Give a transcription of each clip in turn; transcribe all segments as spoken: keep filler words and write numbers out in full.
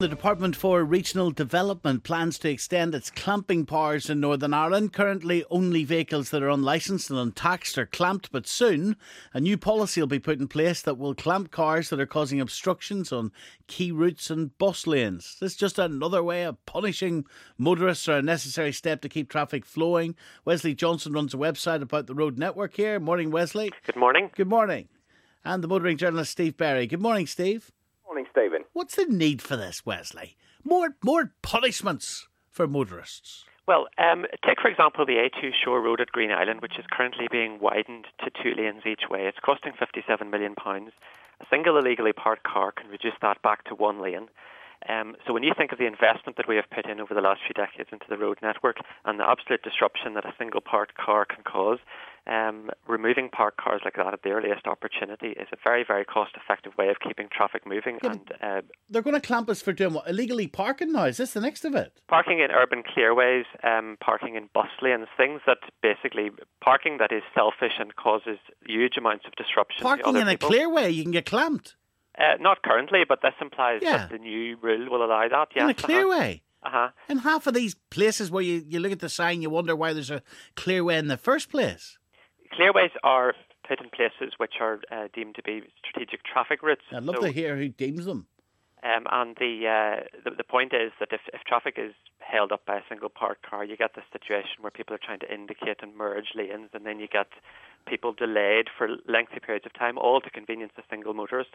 The Department for Regional Development plans to extend its clamping powers in Northern Ireland. Currently, only vehicles that are unlicensed and untaxed are clamped, but soon a new policy will be put in place that will clamp cars that are causing obstructions on key routes and bus lanes. This is just another way of punishing motorists, or a necessary step to keep traffic flowing. Wesley Johnson runs a website about the road network here. Morning, Wesley. Good morning. Good morning. And the motoring journalist Steve Berry. Good morning, Steve. Morning, Stephen. What's the need for this, Wesley? More more punishments for motorists? Well, um, take, for example, the A two Shore Road at Green Island, which is currently being widened to two lanes each way. It's costing fifty-seven million pounds. A single illegally parked car can reduce that back to one lane. Um, so when you think of the investment that we have put in over the last few decades into the road network and the absolute disruption that a single parked car can cause, um, removing parked cars like that at the earliest opportunity is a very, very cost-effective way of keeping traffic moving. Yeah, and uh, They're going to clamp us for doing what? Illegally parking now? Is this the next of it? Parking in urban clearways, um, parking in bus lanes, things that basically, parking that is selfish and causes huge amounts of disruption. Parking to in other a people. clearway, you can get clamped. Uh, not currently, but this implies Yeah. that the new rule will allow that. Yes, In a clearway. Uh-huh. uh-huh. In half of these places where you, you look at the sign, you wonder why there's a clearway in the first place. Clearways are put in places which are uh, deemed to be strategic traffic routes. I'd love So, to hear who deems them. Um, and the, uh, the the point is that if, if traffic is held up by a single parked car, you get this situation where people are trying to indicate and merge lanes, and then you get people delayed for lengthy periods of time, all to convenience a single motorist.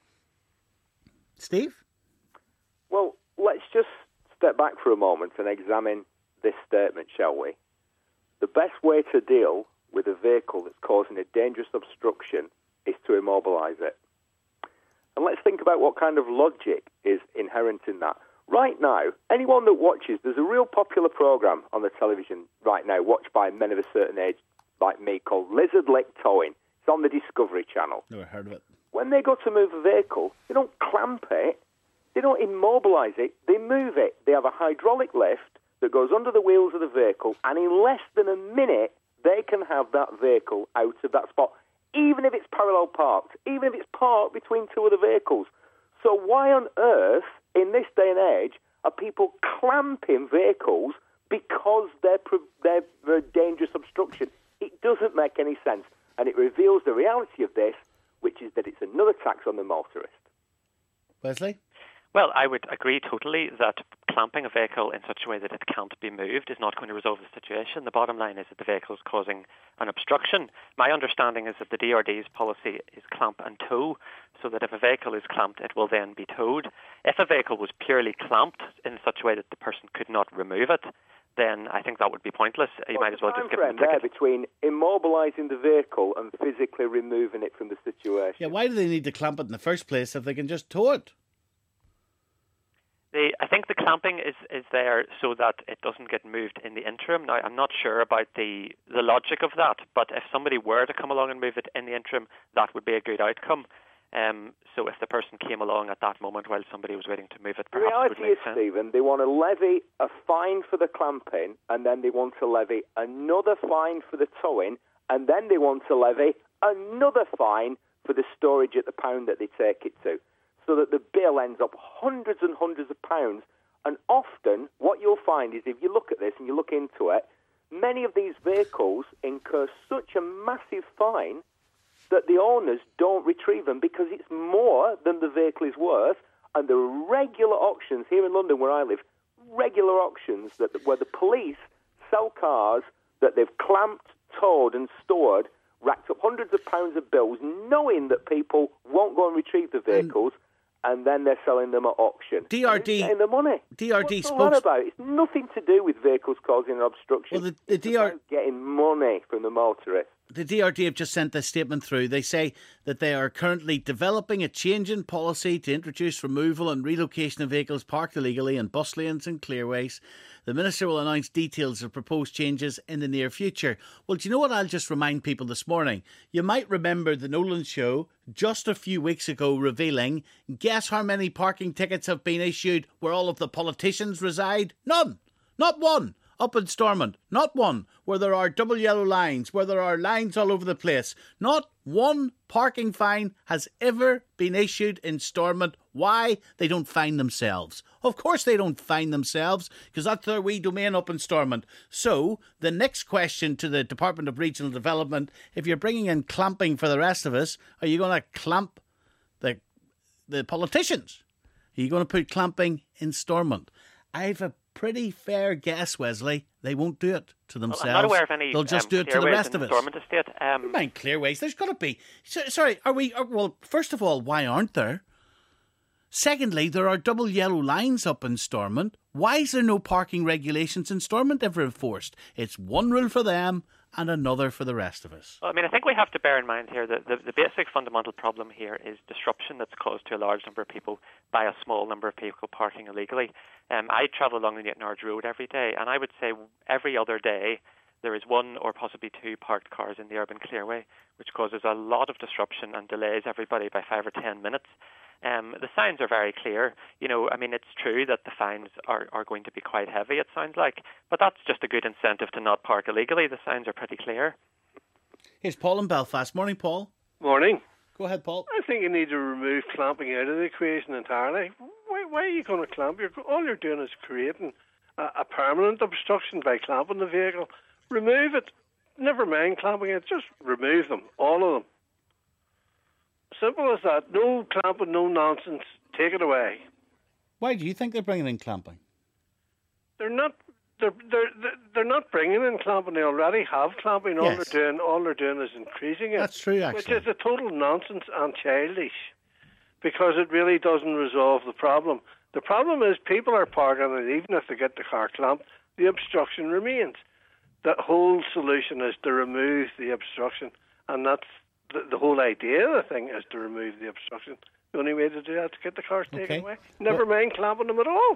Steve? Well, let's just step back for a moment and examine this statement, shall we? The best way to deal with a vehicle that's causing a dangerous obstruction is to immobilise it. And let's think about what kind of logic is inherent in that. Right now, anyone that watches, there's a real popular programme on the television right now, watched by men of a certain age like me, called Lizard Lick Towing. It's on the Discovery Channel. Never heard of it. When they go to move a vehicle, they don't clamp it, they don't immobilise it, they move it. They have a hydraulic lift that goes under the wheels of the vehicle, and in less than a minute, they can have that vehicle out of that spot, even if it's parallel parked, even if it's parked between two other vehicles. So why on earth, in this day and age, are people clamping vehicles because they're, they're, they're a dangerous obstruction? It doesn't make any sense, and it reveals the reality of this, which is that it's another tax on the motorist. Wesley? Well, I would agree totally that clamping a vehicle in such a way that it can't be moved is not going to resolve the situation. The bottom line is that the vehicle is causing an obstruction. My understanding is that the D R D's policy is clamp and tow, so that if a vehicle is clamped, it will then be towed. If a vehicle was purely clamped in such a way that the person could not remove it, then I think that would be pointless. You What's might as well the just give them a time frame ticket. there between immobilising the vehicle and physically removing it from the situation? Yeah, why do they need to clamp it in the first place if they can just tow it? The, I think the clamping is, is there so that it doesn't get moved in the interim. Now, I'm not sure about the, the logic of that, but if somebody were to come along and move it in the interim, that would be a good outcome. Um, so if the person came along at that moment while somebody was waiting to move it, The perhaps it reality would make is, sense. Stephen, they want to levy a fine for the clamping, and then they want to levy another fine for the towing, and then they want to levy another fine for the storage at the pound that they take it to, so that the bill ends up hundreds and hundreds of pounds. And often, what you'll find is, if you look at this and you look into it, many of these vehicles incur such a massive fine that the owners don't retrieve them because it's more than the vehicle is worth. And there are regular auctions here in London, where I live, regular auctions that where the police sell cars that they've clamped, towed and stored, racked up hundreds of pounds of bills, knowing that people won't go and retrieve the vehicles, and, and then they're selling them at auction. D R D And getting the money. D R D What's all that spokes- about? It's nothing to do with vehicles causing an obstruction. Well, the, the it's D R about getting money from the motorist. The D R D have just sent this statement through. They say that they are currently developing a change in policy to introduce removal and relocation of vehicles parked illegally in bus lanes and clearways. The Minister will announce details of proposed changes in the near future. Well, do you know what I'll just remind people this morning? You might remember the Nolan Show just a few weeks ago revealing, guess how many parking tickets have been issued where all of the politicians reside? None. Not one. Up in Stormont, not one. Where there are double yellow lines, where there are lines all over the place. Not one parking fine has ever been issued in Stormont. Why? They don't fine themselves. Of course they don't fine themselves, because that's their wee domain up in Stormont. So, the next question to the Department of Regional Development, if you're bringing in clamping for the rest of us, are you going to clamp the the politicians? Are you going to put clamping in Stormont? I've a pretty fair guess, Wesley, they won't do it to themselves. Well, I'm not aware of any. They'll just um, do it to the rest of us. Stormont Estate. Um, Never mind clearways. There's got to be. So, sorry, are we? Are, well, first of all, why aren't there? Secondly, there are double yellow lines up in Stormont. Why is there no parking regulations in Stormont ever enforced? It's one rule for them and another for the rest of us. Well, I mean, I think we have to bear in mind here that the, the basic fundamental problem here is disruption that's caused to a large number of people by a small number of people parking illegally. Um, I travel along the Newtownards Road every day, and I would say every other day there is one or possibly two parked cars in the urban clearway, which causes a lot of disruption and delays everybody by five or ten minutes. Um, the signs are very clear. You know, I mean, it's true that the fines are, are going to be quite heavy, it sounds like, but that's just a good incentive to not park illegally. The signs are pretty clear. Here's Paul in Belfast. Morning, Paul. Morning. Go ahead, Paul. I think you need to remove clamping out of the equation entirely. Why, why are you going to clamp? You're, all you're doing is creating a, a permanent obstruction by clamping the vehicle. Remove it. Never mind clamping it. Just remove them, all of them. Simple as that. No clamping, no nonsense. Take it away. Why do you think they're bringing in clamping? They're not. They're they're they're not bringing in clamping. They already have clamping. All Yes. they're doing, all they're doing is increasing it. That's true, actually. Which is a total nonsense and childish, because it really doesn't resolve the problem. The problem is people are parking, and even if they get the car clamped, the obstruction remains. The whole solution is to remove the obstruction, and that's the, the whole idea of the thing is to remove the obstruction. The only way to do that is to get the cars taken Okay. away. Never Well- mind clamping them at all.